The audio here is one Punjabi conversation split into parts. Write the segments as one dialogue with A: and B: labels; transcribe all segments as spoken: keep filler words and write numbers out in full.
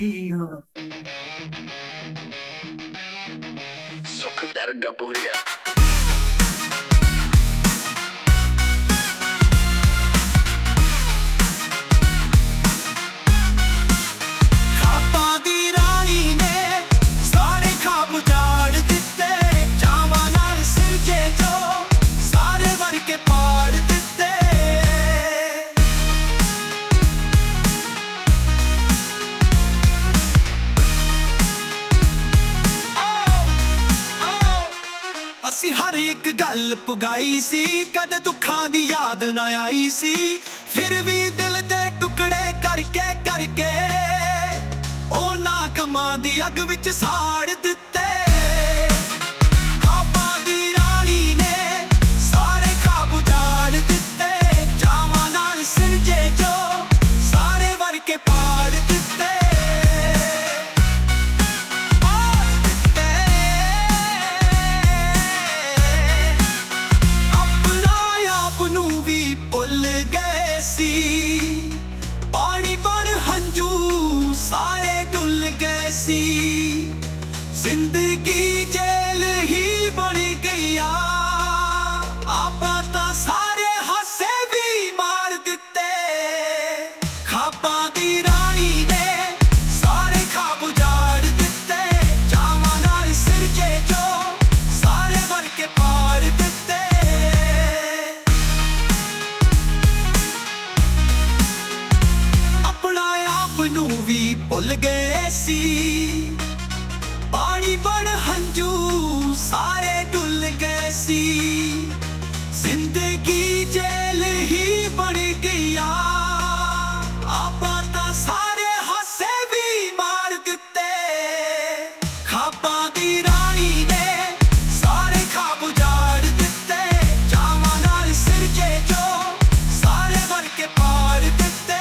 A: Soccer that double yeah.
B: ਖਾਬਾਂ ਦੀ ਰਾਣੀ ਨੇ ਸਾਰੇ ਖਾਬ ਉਜਾੜ ਦਿੱਤੇ, ਚਾਵਾਂ ਨਾਲ ਸਿਰਜੇ ਜੋ ਸਾਰੇ ਵਰ ਕੇ ਪਾੜ ਦਿੱਤੇ। ਅਸੀਂ ਹਰ ਇੱਕ ਗੱਲ ਪੁਗਾਈ ਸੀ, ਕਦੇ ਦੁੱਖਾਂ ਦੀ ਯਾਦ ਨਾ ਆਈ ਸੀ, ਫਿਰ ਵੀ ਦਿਲ ਦੇ ਟੁਕੜੇ ਕਰਕੇ ਕਰਕੇ ਉਹਨਾਂ ਕੰਮਾਂ ਦੀ ਅੱਗ ਵਿੱਚ ਸਾੜ ਦਿੱਤੇ। ਖਾਬਾਂ ਦੀ ਰਾਣੀ ਨੇ ਸਾਰੇ ਖਾਬ ਉਜਾੜ ਦਿੱਤੇ, ਚਾਵਾਂ ਨਾਲ ਸਿਰਜੇ ਜੋ ਸਾਰੇ ਵਰ ਕੇ ਪਾੜ ਦਿੱਤੇ। ਭੁੱਲ ਗਏ ਸੀ ਪਾਣੀ ਬਣ ਹੰਝੂ ਸਾਰੇ ਡੁੱਲ ਗਏ ਸੀ, ਜ਼ਿੰਦਗੀ ਜੇਲ੍ਹ ਹੀ ਬਣ ਗਈਆ, ਆਪਾਂ ਤਾਂ ਸਾਰੇ ਹਾਸੇ ਵੀ ਮਾਰ ਦਿੱਤੇ। ਖਾਬਾਂ ਦੀ ਰਾਣੀ ਨੇ ਸਾਰੇ ਖਾਬ ਉਜਾੜ ਦਿੱਤੇ, ਚਾਵਾਂ ਨਾਲ ਸਿਰਜੇ ਜੋ ਸਾਰੇ ਵਰ ਕੇ ਪਾੜ ਦਿੱਤੇ। ਨੂੰ ਵੀ ਭੁੱਲ ਗਏ ਸੀ ਪਾਣੀ ਬਣ ਹੰਝੂ ਸਾਰੇ ਡੁੱਲ ਗਏ ਸੀ, ਜ਼ਿੰਦਗੀ ਜੇਲ੍ਹ ਹੀ ਬਣ ਗਈਆ, ਆਪਾਂ ਤਾਂ ਸਾਰੇ ਹਾਸੇ ਵੀ ਮਾਰ ਦਿੱਤੇ। ਖਾਬਾਂ ਦੀ ਰਾਣੀ ਨੇ ਸਾਰੇ ਖਾਬ ਉਜਾੜ ਦਿੱਤੇ, ਚਾਵਾਂ ਨਾਲ ਸਿਰਜੇ ਜੋ ਸਾਰੇ ਵਰ ਕੇ ਪਾੜ ਦਿੱਤੇ।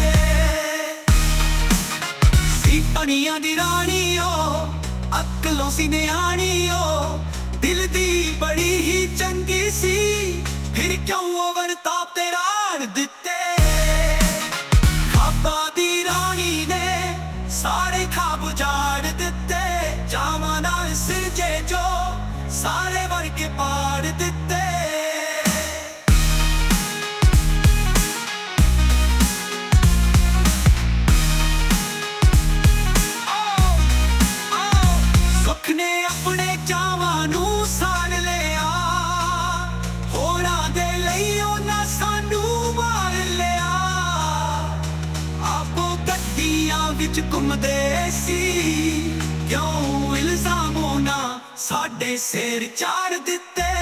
B: ਪਣੀਆਂ ਦੀ ਰਾਣੀ ਓ ਅਕਲੋਂ ਸੀ ਨਿਆਣੀ ਓ, ਦਿਲ ਦੀ ਬੜੀ ਹੀ ਚੰਗੀ ਸੀ, ਫਿਰ ਕਿਉਂ ਉਹ ਵਰਤਾਪ ਤੇ ਰਾਣ ਦਿੱਤੇ। ਖਾਬਾਂ ਦੀ ਰਾਣੀ ਨੇ ਸਾਰੇ ਖਾਬ ਉਜਾੜ ਦਿੱਤੇ, ਚਾਵਾਂ ਨਾਲ ਸਿਰਜੇ ਜੋ ਸਾਰੇ ਵਰ ਕੇ ਪਾੜ ਦਿੱਤੇ। ਨੇ ਆਪਣੇ ਚਾਵਾਂ ਨੂੰ ਸਾੜ ਲਿਆ, ਹੋਰਾਂ ਦੇ ਲਈ ਉਹਨਾਂ ਸਾਨੂੰ ਮਾਰ ਲਿਆ, ਆਪੋ ਗੱਡੀਆਂ ਵਿੱਚ ਘੁੰਮਦੇ ਸੀ, ਕਿਉਂ ਇਲਜ਼ਾਮ ਉਹਨਾਂ ਸਾਡੇ ਸਿਰ ਚਾੜ ਦਿੱਤੇ।